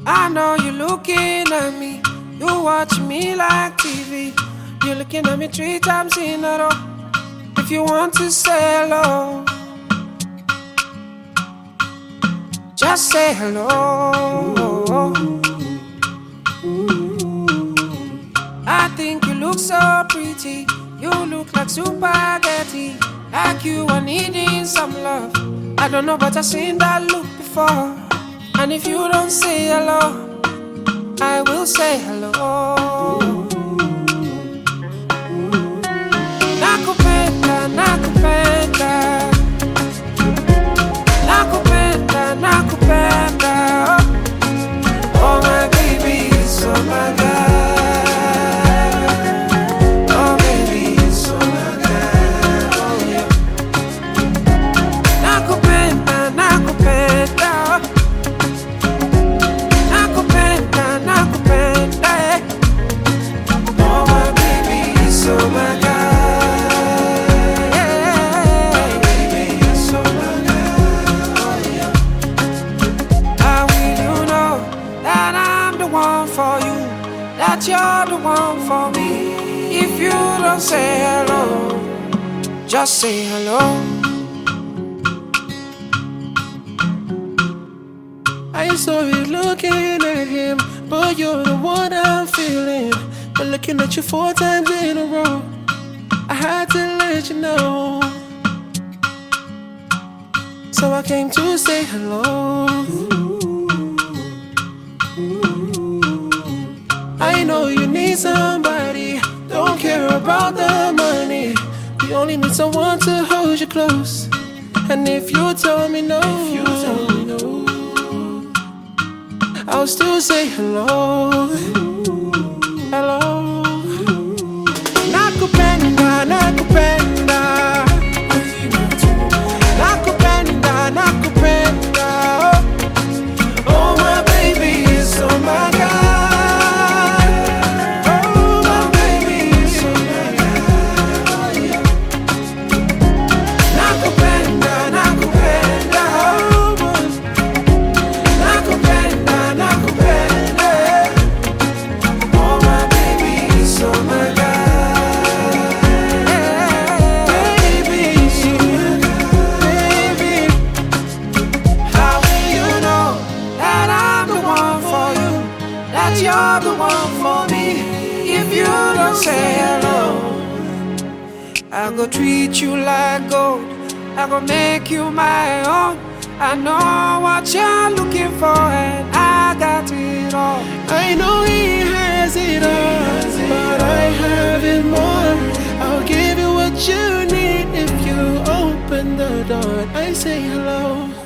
I know you're looking at me. You watch me like TV. You're looking at me 3 times in a row. If you want to say hello, just say hello. I think you look so pretty. You look like spaghetti. Like you are needing some love. I don't know, but I've seen that look before. And if you don't say hello, I will say hello. Nakupenda, nakupenda. Nakupenda, nakupenda. Oh my baby, so my God. Oh baby, so my God. Oh yeah. Nakupenda, nakupenda. Nakupenda, nakupenda. Oh my baby, so my God. That you're the one for me. If you don't say hello, just say hello. I saw you looking at him, but you're the one I'm feeling. But looking at you 4 times in a row, I had to let you know. So I came to say hello. I know you need somebody, don't care about the money. You only need someone to hold you close. And if you tell me no, I'll still say hello. Hello. Nakupenda, nakupenda. Nakupenda, nakupenda. Oh my baby, it's so my God. You're the one for me. If you don't say hello, I go treat you like gold. I go make you my own. I know what you're looking for, and I got it all. I know he has it all, but I have it more. I'll give you what you need if you open the door. I say hello.